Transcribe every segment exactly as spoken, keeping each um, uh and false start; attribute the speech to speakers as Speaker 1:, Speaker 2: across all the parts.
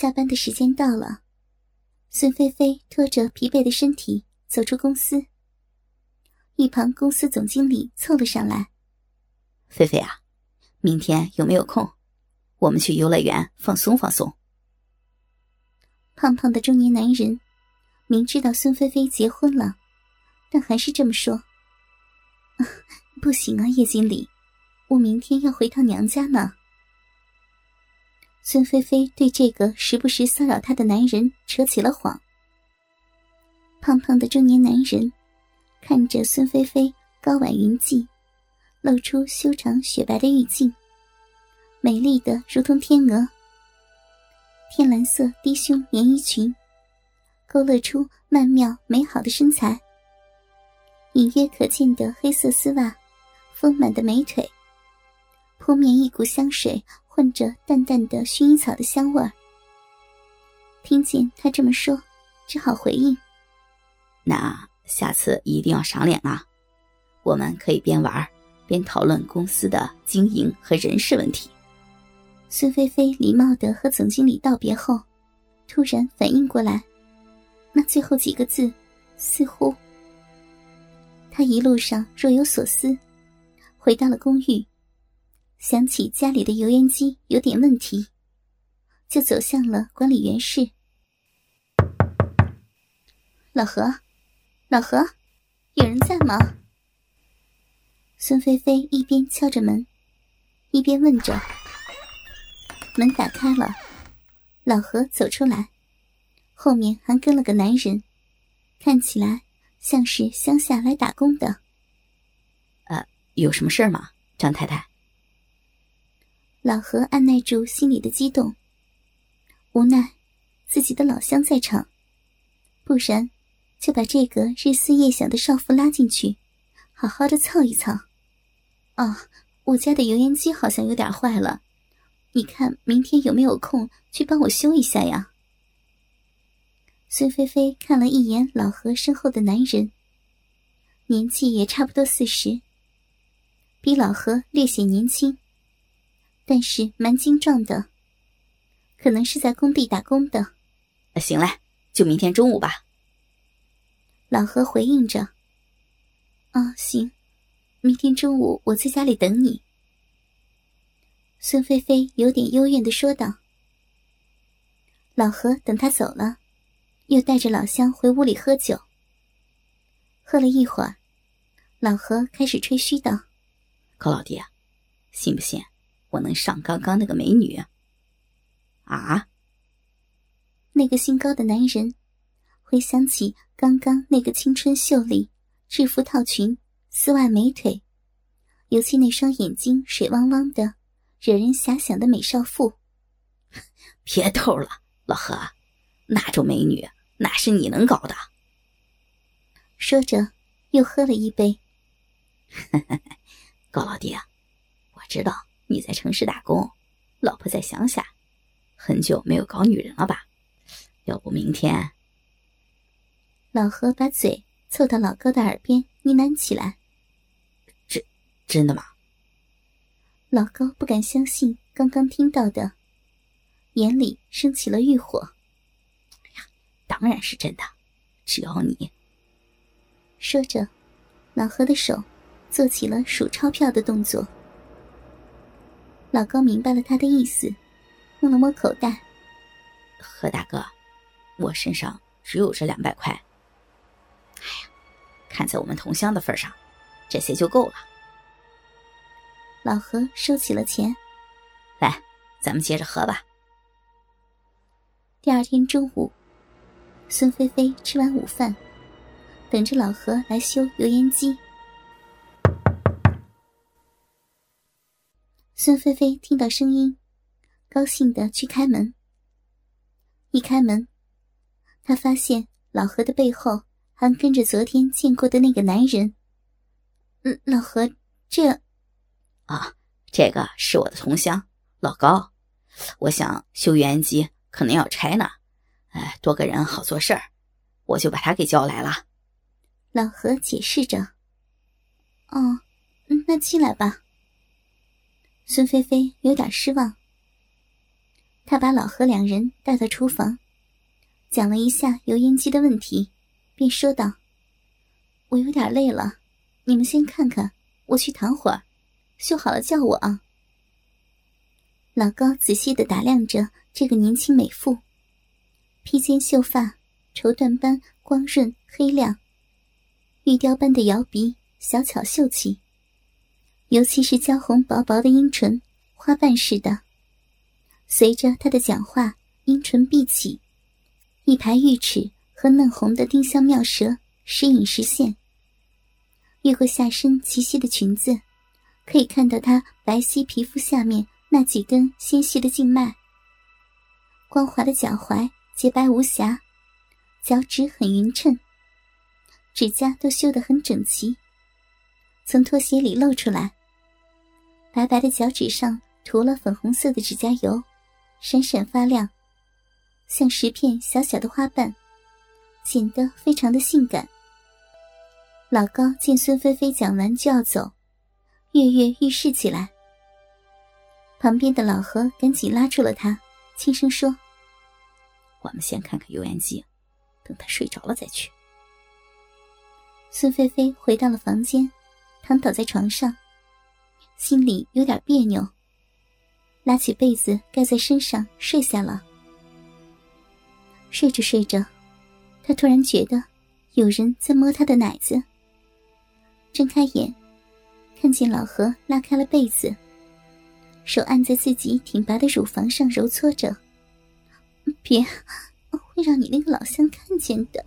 Speaker 1: 下班的时间到了，孙菲菲拖着疲惫的身体走出公司。一旁公司总经理凑了上来：
Speaker 2: 菲菲啊，明天有没有空？我们去游乐园放松放松。
Speaker 1: 胖胖的中年男人明知道孙菲菲结婚了，但还是这么说：啊，不行啊，叶经理，我明天要回趟娘家呢。孙菲菲对这个时不时骚扰她的男人扯起了谎。胖胖的中年男人看着孙菲菲高挽云髻，露出修长雪白的玉颈，美丽的如同天鹅。天蓝色低胸连衣裙勾勒出曼妙美好的身材，隐约可见的黑色丝袜，丰满的美腿，扑面一股香水混着淡淡的薰衣草的香味儿。听见他这么说，只好回应：
Speaker 2: 那下次一定要赏脸啊，我们可以边玩边讨论公司的经营和人事问题。
Speaker 1: 孙菲菲礼貌地和总经理道别后，突然反应过来，那最后几个字似乎……她一路上若有所思，回到了公寓，想起家里的油烟机有点问题，就走向了管理员室。老何，老何，有人在吗？孙菲菲一边敲着门，一边问着。门打开了，老何走出来，后面还跟了个男人，看起来像是乡下来打工的。
Speaker 2: 呃，有什么事吗，张太太？
Speaker 1: 老何按耐住心里的激动，无奈自己的老乡在场，不然就把这个日思夜想的少妇拉进去，好好的操一操。哦，我家的油烟机好像有点坏了，你看明天有没有空去帮我修一下呀？孙菲菲看了一眼老何身后的男人，年纪也差不多四十，比老何略显年轻，但是蛮精壮的，可能是在工地打工的。
Speaker 2: 行嘞，就明天中午吧。
Speaker 1: 老何回应着：哦，行，明天中午我在家里等你。孙菲菲有点幽怨地说道。老何等他走了，又带着老乡回屋里喝酒。喝了一会儿，老何开始吹嘘道：
Speaker 2: 高老弟啊，信不信我能上刚刚那个美女啊？
Speaker 1: 那个姓高的男人回想起刚刚那个青春秀丽、制服套裙、丝袜美腿，尤其那双眼睛水汪汪的惹人遐想的美少妇。
Speaker 2: 别逗了，老何，那种美女哪是你能搞的？
Speaker 1: 说着又喝了一杯。
Speaker 2: 高老弟啊，我知道你在城市打工，老婆在乡下，很久没有搞女人了吧？要不明天……
Speaker 1: 老何把嘴凑到老高的耳边呢喃起来。
Speaker 2: 真真的吗？
Speaker 1: 老高不敢相信刚刚听到的，眼里升起了欲火。
Speaker 2: 哎呀，当然是真的，只要你……
Speaker 1: 说着，老何的手做起了数钞票的动作。老高明白了他的意思，摸了摸口袋。
Speaker 2: 何大哥，我身上只有这两百块。哎呀，看在我们同乡的份上，这些就够了。
Speaker 1: 老何收起了钱。
Speaker 2: 来，咱们接着喝吧。
Speaker 1: 第二天中午，孙菲菲吃完午饭，等着老何来修油烟机。孙菲菲听到声音，高兴地去开门。一开门，她发现老何的背后还跟着昨天见过的那个男人。嗯，老何，这……
Speaker 2: 啊，这个是我的同乡老高，我想修油烟机可能要拆呢，哎，多个人好做事儿，我就把他给叫来了。
Speaker 1: 老何解释着。哦，那进来吧。孙菲菲有点失望。 他把老何两人带到厨房，讲了一下油烟机的问题，便说道：我有点累了，你们先看看，我去躺会儿，修好了叫我啊。老高仔细地打量着这个年轻美妇，披肩秀发，绸缎般光润黑亮，玉雕般的摇鼻，小巧秀气，尤其是娇红薄薄的阴唇，花瓣似的。随着他的讲话，阴唇闭起，一排玉齿和嫩红的丁香妙舌时隐时现。越过下身齐膝的裙子，可以看到她白皙皮肤下面那几根纤细的静脉。光滑的脚踝洁白无瑕，脚趾很匀称，指甲都修得很整齐，从拖鞋里露出来。白白的脚趾上涂了粉红色的指甲油，闪闪发亮，像十片小小的花瓣，显得非常的性感。老高见孙菲菲讲完就要走，跃跃欲试起来。旁边的老何赶紧拉住了他，轻声说：
Speaker 2: 我们先看看油烟机，等他睡着了再去。
Speaker 1: 孙菲菲回到了房间，躺倒在床上，心里有点别扭，拉起被子盖在身上睡下了。睡着睡着，她突然觉得有人在摸她的奶子，睁开眼，看见老何拉开了被子，手按在自己挺拔的乳房上揉搓着。别，会让你那个老乡看见的。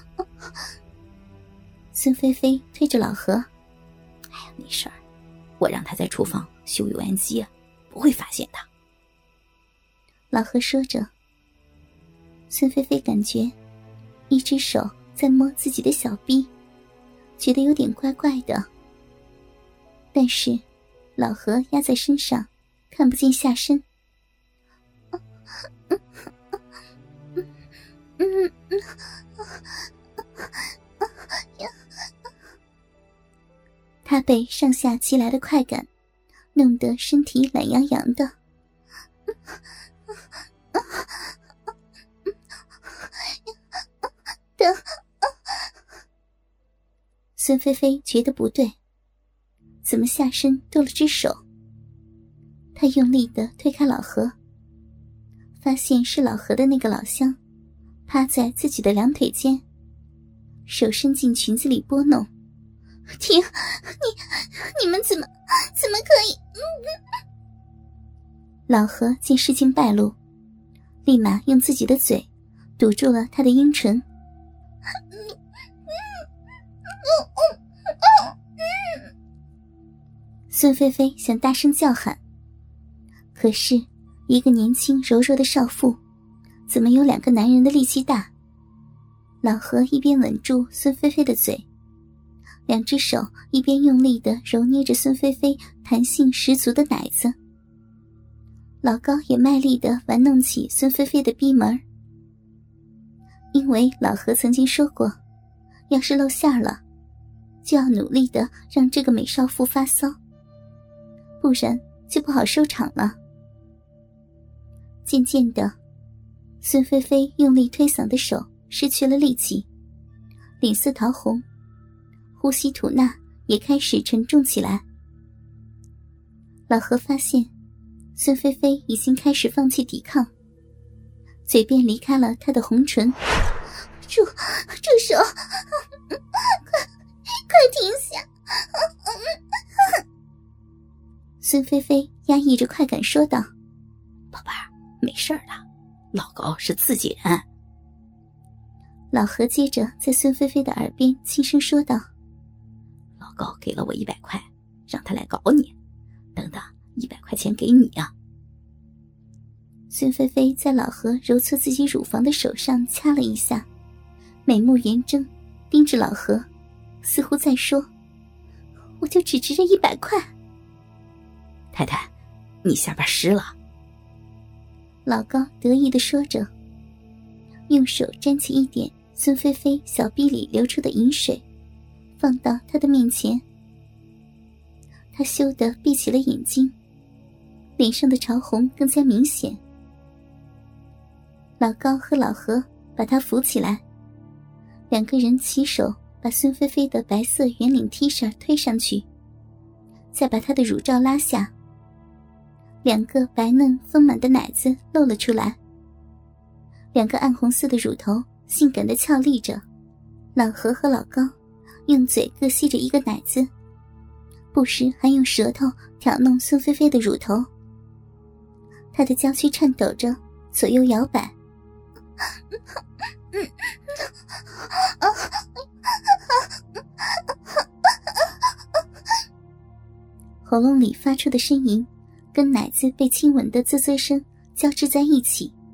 Speaker 1: 孙菲菲推着老何：
Speaker 2: 哎呀，没事儿，我让他在厨房修油烟机，不会发现的。
Speaker 1: 老何说着，孙菲菲感觉一只手在摸自己的小臂，觉得有点怪怪的。但是老何压在身上，看不见下身。他被上下齐来的快感弄得身体懒洋洋的。孙菲菲觉得不对，怎么下身多了只手？她用力地推开老何，发现是老何的那个老乡趴在自己的两腿间，手伸进裙子里拨弄。停！你你们怎么怎么可以？老何见事情败露，立马用自己的嘴堵住了他的阴唇。孙菲菲想大声叫喊，可是一个年轻柔弱的少妇怎么有两个男人的力气大？老何一边吻住孙菲菲的嘴，两只手一边用力地揉捏着孙菲菲弹性十足的奶子。老高也卖力地玩弄起孙菲菲的逼门，因为老何曾经说过，要是露馅了，就要努力地让这个美少妇发骚，不然就不好收场了。渐渐的，孙菲菲用力推搡的手失去了力气，脸色桃红，呼吸吐纳也开始沉重起来。老何发现孙菲菲已经开始放弃抵抗，嘴便离开了她的红唇。住住手，快快停下。孙菲菲压抑着快感说道：
Speaker 2: 宝贝儿，没事的，老高是自己人。
Speaker 1: 老何接着在孙菲菲的耳边轻声说道：
Speaker 2: 老高给了我一百块，让他来搞你，等等一百块钱给你啊。
Speaker 1: 孙菲菲在老何揉搓自己乳房的手上掐了一下，美目圆睁，盯着老何，似乎在说：我就只值这一百块。
Speaker 2: 太太，你下巴湿了。
Speaker 1: 老高得意地说着，用手沾起一点孙菲菲小臂里流出的饮水，放到她的面前。她羞得闭起了眼睛，脸上的潮红更加明显。 老高和老何把她扶起来，两个人齐手把孙菲菲的白色圆领 T 恤推上去，再把她的乳罩拉下，两个白嫩丰满的奶子露了出来，两个暗红色的乳头性感地翘立着。老何和老高用嘴各吸着一个奶子，不时还用舌头挑弄孙菲菲的乳头。她的娇躯颤抖着左右摇摆，喉咙里发出的呻吟跟奶子被亲吻的啧啧声交织在一起。